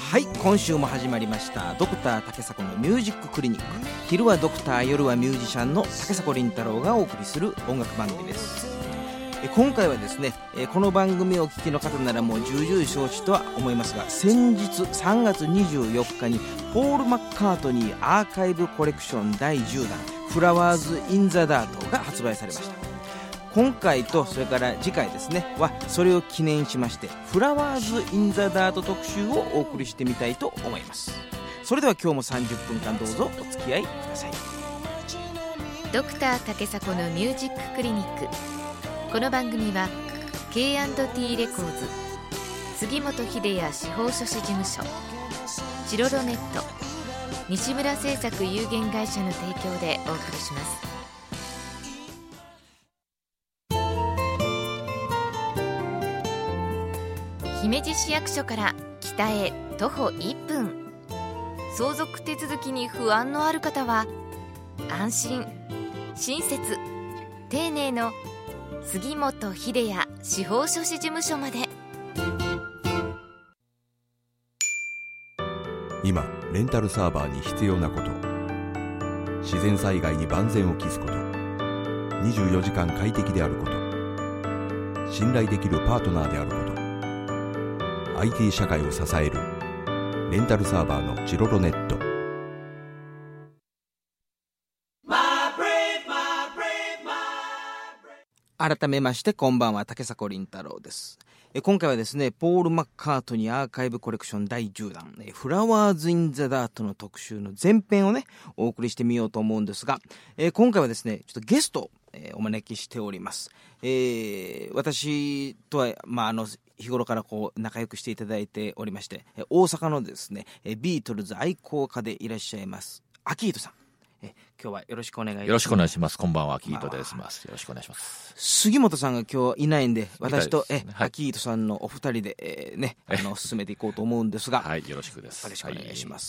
はい、今週も始まりましたドクター竹迫のミュージッククリニック。昼はドクター、夜はミュージシャンの竹迫倫太郎がお送りする音楽番組です。今回はですね、この番組をお聞きの方ならもう重々承知とは思いますが、先日3月24日にポール・マッカートニーアーカイブコレクション第10弾フラワーズ・イン・ザ・ダートが発売されました。今回とそれから次回ですねはそれを記念しましてフラワーズ・イン・ザ・ダート特集をお送りしてみたいと思います。それでは今日も30分間どうぞお付き合いください。 ドクター竹迫のミュージッククリニック。この番組は K&T レコーズ、杉本秀也司法書士事務所、チロロネット、西村製作有限会社の提供でお送りします。姫路市役所から北へ徒歩1分。相続手続きに不安のある方は安心、親切、丁寧の杉本秀也司法書士事務所まで。 今レンタルサーバーに必要なこと、自然災害に万全を期すこと、24時間快適であること、信頼できるパートナーであること、IT 社会を支えるレンタルサーバーのチロロネット。 改めましてこんばんは、竹迫倫太郎です。今回はですねポール・マッカートニーアーカイブコレクション第10弾フラワーズ・イン・ザ・ダートの特集の前編をねお送りしてみようと思うんですが、今回はですねちょっとゲストをお招きしております。私とは、日頃からこう仲良くしていただいておりまして、大阪のですねビートルズ愛好家でいらっしゃいますアキートさん、今日はよろしくお願いします。 よろしくお願いします。こんばんは、アキートです。よろしくお願いします。 杉本さんが今日いないんで、私と、 はい、 アキートさんのお二人で、進めていこうと思うんですが、 はい、よろしくです。 よろしくお願いします。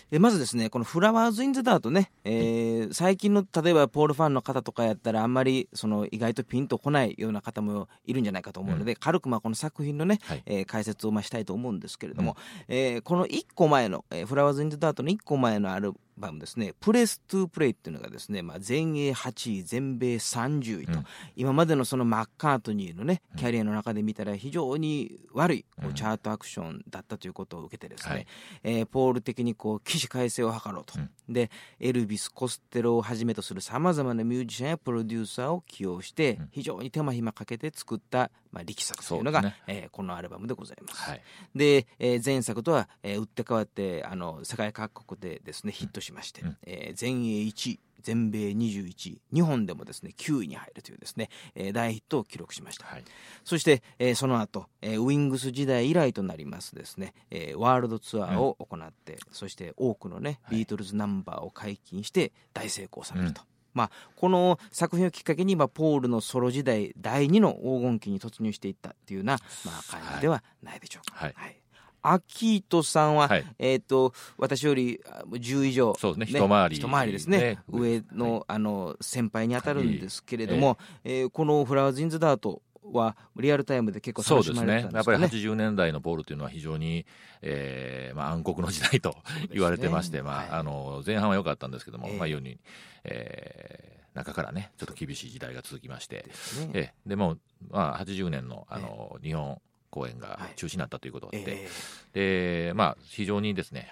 まずですね、このフラワーズ・イン・ザ・ダートね、最近の例えばポールファンの方とかやったらあんまりその意外とピンとこないような方もいるんじゃないかと思うので、軽くこの作品のね、解説をしたいと思うんですけれども、この1個前の、フラワーズ・イン・ザ・ダートの1個前のアルバムですね、プレス・トゥ・プレイっていうのがですね、全英8位全米30位と、今までのそのマッカートニーのねキャリアの中で見たら非常に悪いこうチャートアクションだったということを受けてですね、ポール的にこう起死回生を図ろうと、でエルビス・コステロをはじめとするさまざまなミュージシャンやプロデューサーを起用して非常に手間暇かけて作った力作というのがこのアルバムでございます。で前作とは打って変わって世界各国でですねヒットしまして、全英1位全米21位、日本でもですね9位に入るというですね、大ヒットを記録しました。そして、その後、ウィングス時代以来となりますですね、ワールドツアーを行って、そして多くのねビートルズナンバーを解禁して大成功されると、この作品をきっかけにポールのソロ時代第2の黄金期に突入していったっていうような、感じではないでしょうか。アキートさんは、私より10以上、 そうですね、一回りですね、上の、先輩に当たるんですけれども、このフラワーズ・イン・ザ・ダートはリアルタイムで結構楽しまれてたんですかね。 そうですね、やっぱり80年代のポールというのは非常に、暗黒の時代と言われてまして、前半は良かったんですけども、ように、中からねちょっと厳しい時代が続きまして、でも、80年の、日本公演が中止になったということで、で非常にですね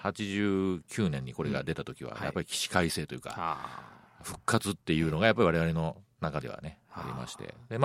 89年にこれが出た時はやっぱり起死回生というか、復活っていうのがやっぱり我々の中ではねありまして、で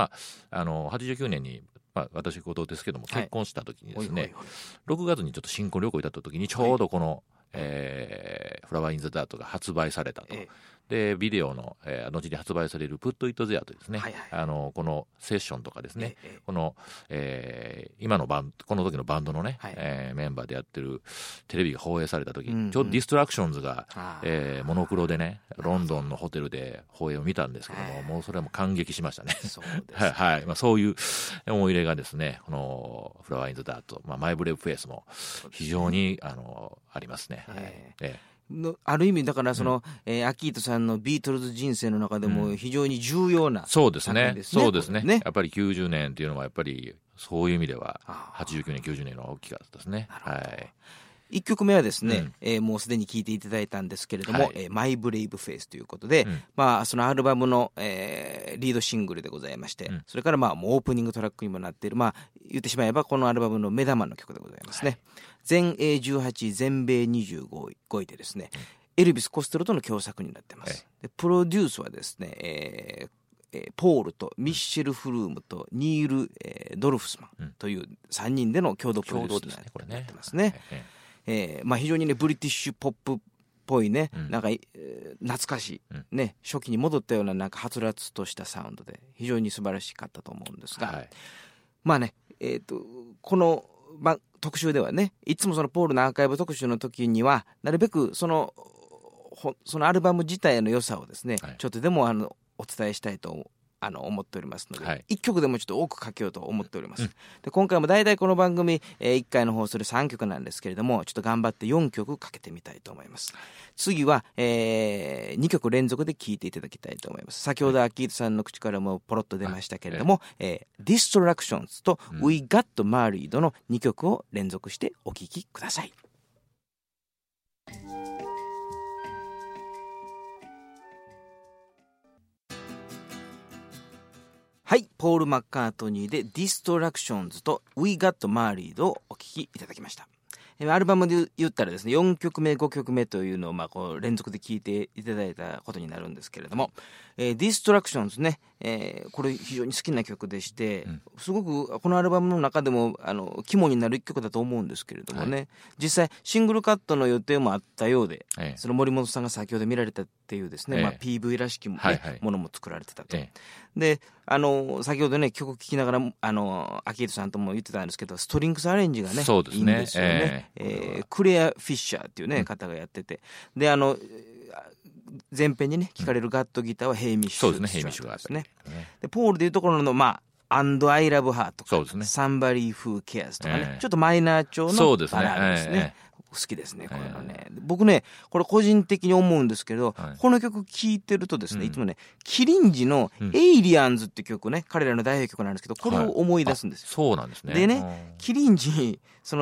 89年に私事ですけども結婚した時にですね、6月にちょっと新婚旅行行った時にちょうどこの、フラワー・イン・ザ・ダートが発売されたと、でビデオの、後に発売されるプット・イット・ゼアというですね、このセッションとかですね、この、今のこの時のバンドのね、メンバーでやってるテレビが放映された時、ちょうどディストラクションズが、モノクロでねロンドンのホテルで放映を見たんですけども、もうそれはもう感激しましたね。そういう思い入れがですねこのフラワー・イン・ザ・ダート、マイ・ブレイブ・フェイスも非常にありますね。 ある意味だからその、アキートさんのビートルズ人生の中でも非常に重要な作品ですね。 そうですね。やっぱり90年っていうのはやっぱりそういう意味では89年90年の大きかったですね。 1曲目はですね、もうすでに聴いていただいたんですけれども、マイブレイブフェイスということで、そのアルバムの、リードシングルでございまして、それからもうオープニングトラックにもなっている、言ってしまえばこのアルバムの目玉の曲でございますね。全英18位、全米25位でですね、エルビス・コステロとの共作になってます。でプロデュースはですね、ポールとミッシェル・フルームとニール、ドルフスマンという3人での共同プロデュースになってますね。非常にねブリティッシュポップっぽいね、なんか、懐かしい、ね、初期に戻ったようななんかはつらつとしたサウンドで非常に素晴らしかったと思うんですが、この、特集ではね、いつもそのポールのアーカイブ特集の時にはなるべくそのアルバム自体の良さをですね、ちょっとでもお伝えしたいと思っておりますので、1曲でもちょっと多くかけようと思っております。で今回も大体この番組、1回の放送で3曲なんですけれども、ちょっと頑張って4曲かけてみたいと思います。次は、2曲連続で聴いていただきたいと思います。先ほどアキートさんの口からもポロッと出ましたけれども、Distractions と We Got Married の2曲を連続してお聴きください。はい、ポール・マッカートニーで Distractions と We Got Married をお聴きいただきました。アルバムで言ったらですね、4曲目5曲目というのをこう連続で聴いていただいたことになるんですけれども、Distractions ね、これ非常に好きな曲でして、すごくこのアルバムの中でも肝になる一曲だと思うんですけれどもね、実際シングルカットの予定もあったようで、その森本さんが先ほど見られたっていうですね、PV らしきものも作られてたと。で先ほどね曲聴きながらアキートさんとも言ってたんですけど、ストリングスアレンジがねいいんですよね。クレア・フィッシャーっていうね、方がやってて、で前編にね聞かれるガットギターはヘイミッシュ、 そうですね、ヘイミッシュがですね。 でポールでいうところのAnd I Love Her とか、Somebody Who Cares とかね、ちょっとマイナー調のバラードですね。好きですねこれのね。僕ねこれ個人的に思うんですけど、この曲聴いてるとですね、いつもねキリンジのエイリアンズって曲ね、彼らの代表曲なんですけど、これを思い出すんですよ。 そうなんですね。 でね、キリンジ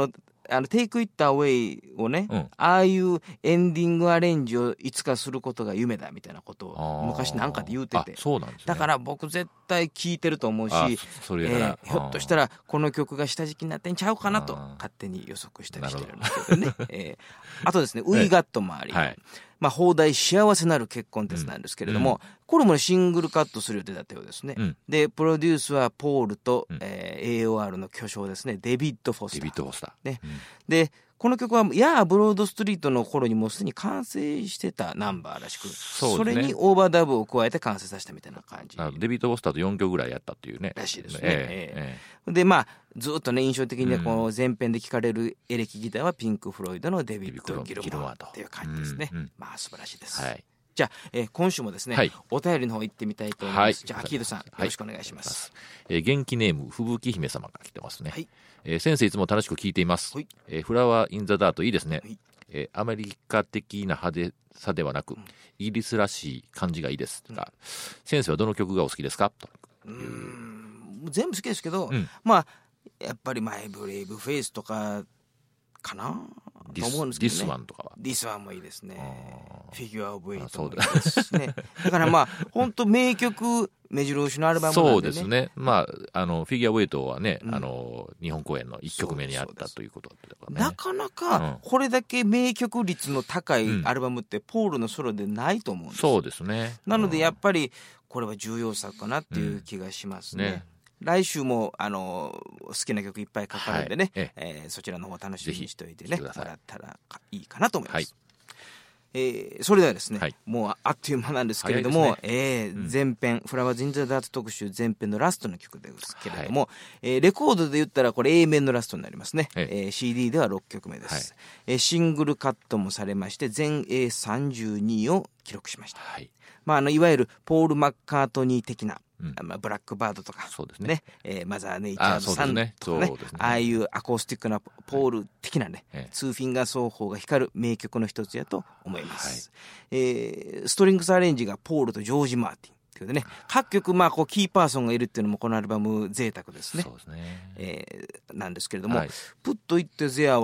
Take It Away をね、ああいうエンディングアレンジをいつかすることが夢だみたいなことを昔なんかで言うてて、 そうなんですね。 だから僕絶対聴いてると思うし、ひょっとしたらこの曲が下敷きになってんちゃうかなと勝手に予測したりしてるんですけどね。あとですね、We Got Married、放題幸せなる結婚ですなんですけれども、これもシングルカットする予定だったようですね。でプロデュースはポールと、AOR の巨匠ですね、デビッド・フォスターね。でこの曲はブロードストリートの頃にもうすでに完成してたナンバーらしく、それにオーバーダブを加えて完成させたみたいな感じ。 デビッド・フォスターと4曲ぐらいやったっていうねらしいですね。でずっとね印象的にこの前編で聴かれるエレキギターはピンク・フロイドのデビッド・ギルモアっていう感じですね。素晴らしいです。じゃあ、今週もですね、お便りの方行ってみたいと思います。じゃあアキードさん、よろしくお願いします。 元気ネーム吹雪姫様から来てますね。先生いつも楽しく聞いています。フラワー・イン・ザ・ダートいいですね。アメリカ的な派手さではなく、イギリスらしい感じがいいですが、先生はどの曲がお好きですかと。 全部好きですけど、やっぱりマイブレイブフェイスとかかなと思うんですけどね。 This One とかは This One もいいですね。フィギュアオブエイトもいいですしね。だから本当名曲目白押しのアルバムなんでね。そうですね。 フィギュアウェイトはね、日本公演の1曲目にあったということだったからね。 なかなかこれだけ名曲率の高いアルバムってポールのソロでないと思うんです。 そうですね。 なのでやっぱりこれは重要作かなっていう気がしますね。来週も好きな曲いっぱいかかるんでね、そちらの方楽しみにしておいてねもらったらいいかなと思います。それではですね、もうあっという間なんですけれども、前編フラワーズ・イン・ザ・ダート特集前編のラストの曲ですけれども、レコードで言ったらこれ A 面のラストになりますね。CD では6曲目です。シングルカットもされまして全英32位を記録しました。いわゆるポール・マッカートニー的なブラックバードとかね、マザー・ネイチャーズさんとかね、ああいうアコースティックなポール的なね、ツーフィンガー奏法が光る名曲の一つやと思います。ストリングスアレンジがポールとジョージ・マーティンというね、各曲キーパーソンがいるっていうのもこのアルバム贅沢ですね。なんですけれども、プッとイットゼアは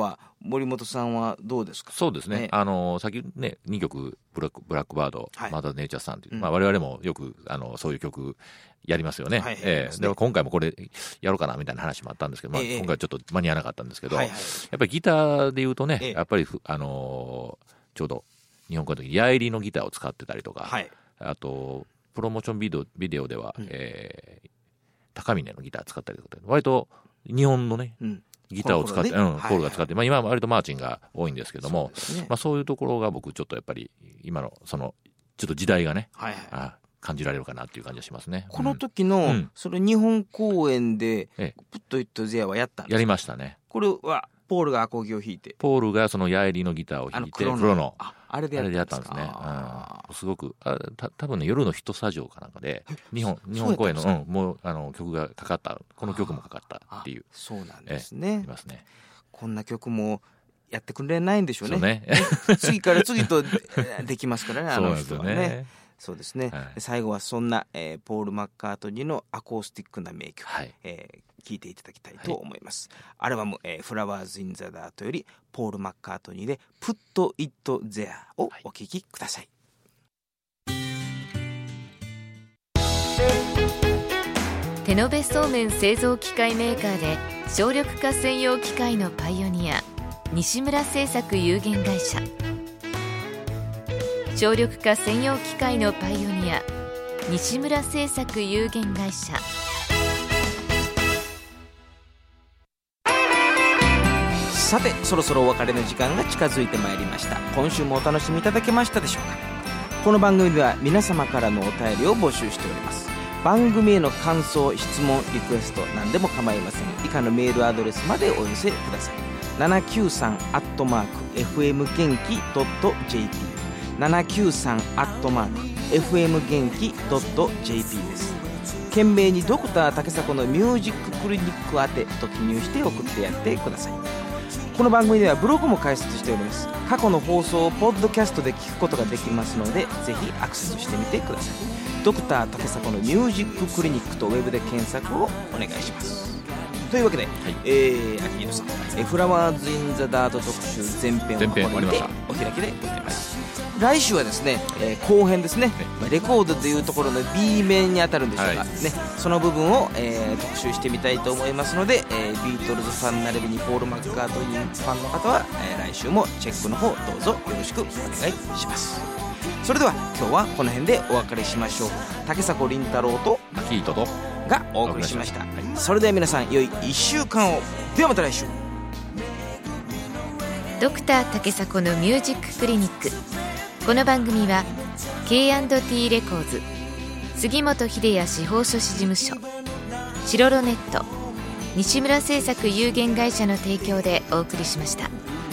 森本さんはどうですか？ そうですね、さっきね2曲ブラックバード、マザーネイチャーさんという、我々もよくそういう曲やりますよね。で今回もこれやろうかなみたいな話もあったんですけど、今回ちょっと間に合わなかったんですけど、やっぱりギターでいうとね、やっぱりちょうど日本語の時矢入りのギターを使ってたりとか、あとプロモーションビデオでは、高峰のギター使ったりとか、割と日本のね、ギターを使って、ポールが使って、今は割とマーチンが多いんですけども、そういうところが僕ちょっとやっぱり今のそのちょっと時代がね、感じられるかなっていう感じがしますね。 この時の、それ日本公演でプットイットゼアはやったんですか？ やりましたね。 これはポールがアコギを弾いて、 ポールがその矢入りのギターを弾いて、黒のあれでやったんですね。すごく多分ね、夜のヒットスタジオかなんかで日本公演の、もう曲がかかった、この曲もかかったっていう。 そうなんですね。 いますね。 こんな曲もやってくれないんでしょうね。 そうね次から次とできますからね、あの人はそうなんですよね。そうですね、最後はそんな、ポール・マッカートニーのアコースティックな名曲、聴いていただきたいと思います。アルバム、フラワーズ・イン・ザ・ダートよりポール・マッカートニーでプット・イット・ゼアをお聴きください。 手延べそうめん製造機械メーカーで省力化専用機械のパイオニア、西村製作有限会社。省力化専用機械のパイオニア、西村製作有限会社。 さて、そろそろお別れの時間が近づいてまいりました。今週もお楽しみいただけましたでしょうか？この番組では皆様からのお便りを募集しております。番組への感想、質問、リクエスト何でも構いません。以下のメールアドレスまでお寄せください。793@fm元気 .jp、 793@fm元気 .jp です。懸命にドクター竹迫のミュージッククリニック宛てと記入して送ってやってください。この番組ではブログも開設しております。過去の放送をポッドキャストで聞くことができますので、ぜひアクセスしてみてください。ドクター竹迫のミュージッククリニックとウェブで検索をお願いします。というわけで、アキードさん、フラワーズ・イン・ザ・ダート特集前編をここにてお開きでございます。来週はですね、後編ですね、レコードというところの B 面に当たるんでしょうか、その部分を、特集してみたいと思いますので、ビートルズファンならびにポール・マッカートニーファンの方は、来週もチェックの方どうぞよろしくお願いします。それでは今日はこの辺でお別れしましょう。竹迫倫太郎とアキートとがお送りしました。それでは皆さん、良い1週間を。ではまた来週。 ドクター竹迫のミュージッククリニック。この番組は K&T レコーズ、杉本秀哉司法書士事務所、チロロネット、西村製作有限会社の提供でお送りしました。